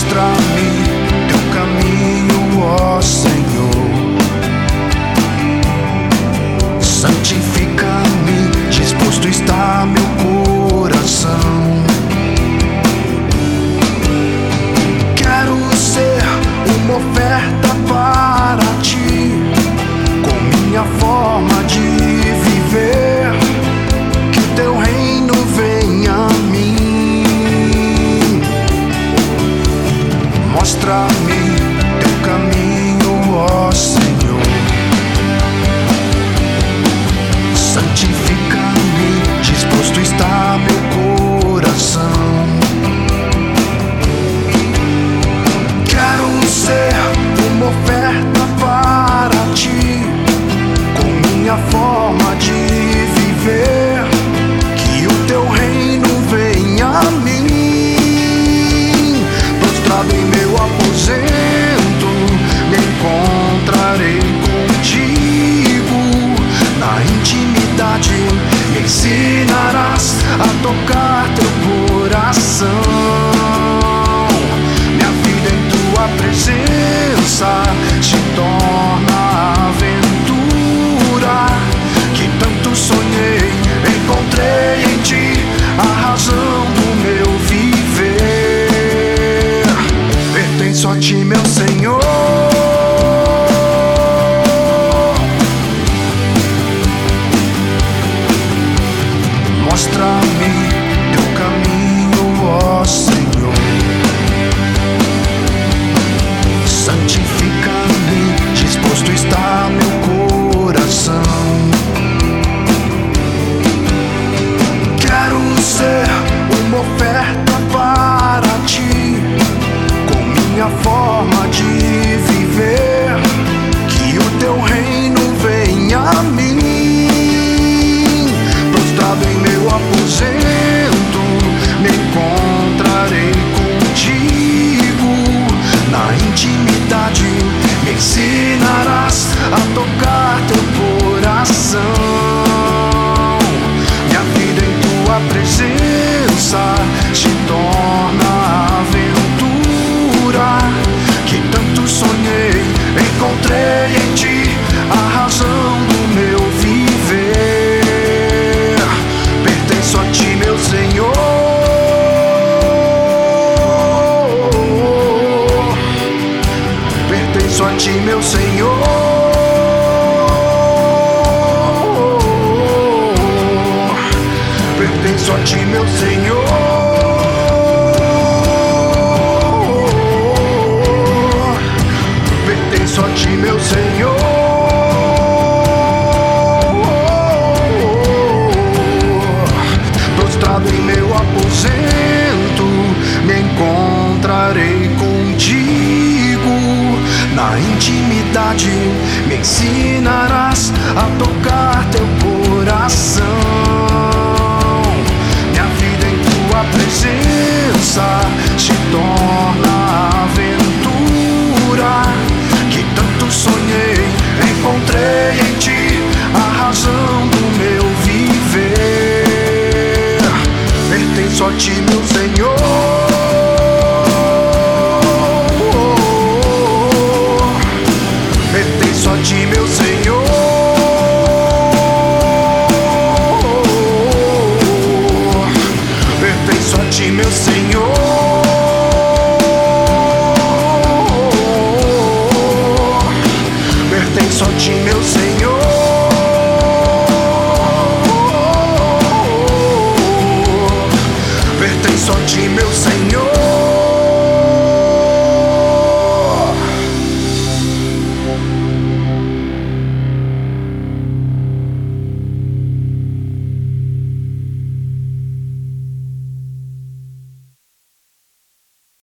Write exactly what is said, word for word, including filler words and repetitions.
Mostra-me teu caminho, ó Senhor. Santifica-me, disposto está meu coração. Quero ser uma oferta para ti, com minha forma de viver. Que teu reino venha a mim. Mostra-me teu caminho, ó Senhor. Santifica-me, disposto está meu coração. Quero ser uma oferta para ti, com minha forma de viver. Que o teu reino venha a mim. Prostrado em meu aposento, me encontrarei contigo. Na intimidade me ensinarás a tocar teu coração. Minha vida em tua presença se torna aventura. Que tanto sonhei, encontrei em ti a razão do meu viver. Pertenço a ti, meu Senhor. Mostra-me teu caminho, ó Senhor. Santifica-me, disposto está meu coração. Quero ser uma oferta para ti, com minha forma de viver. Que o teu reino venha a mim. Prostrado em meu aposento, me encontrarei contigo. Na intimidade me ensinarás a tocar teu coração. Minha vida em tua presença se torna aventura. Que tanto sonhei, encontrei em ti a razão do meu viver. Pertenço a ti, meu Senhor. Pertenço a ti, meu Senhor. Pertenço a ti, meu Senhor. Pertenço a ti, meu Senhor. Prostrado em meu aposento, me encontrarei contigo. Na intimidade me ensinarás a tocar teu coração. Minha vida em tua presença se torna aventura. Que tanto sonhei, encontrei em ti a razão do meu viver. Pertenço a ti, meu Senhor. Pertenço a ti, meu Senhor. Pertenço a ti, meu Senhor. Pertenço a ti, meu Senhor.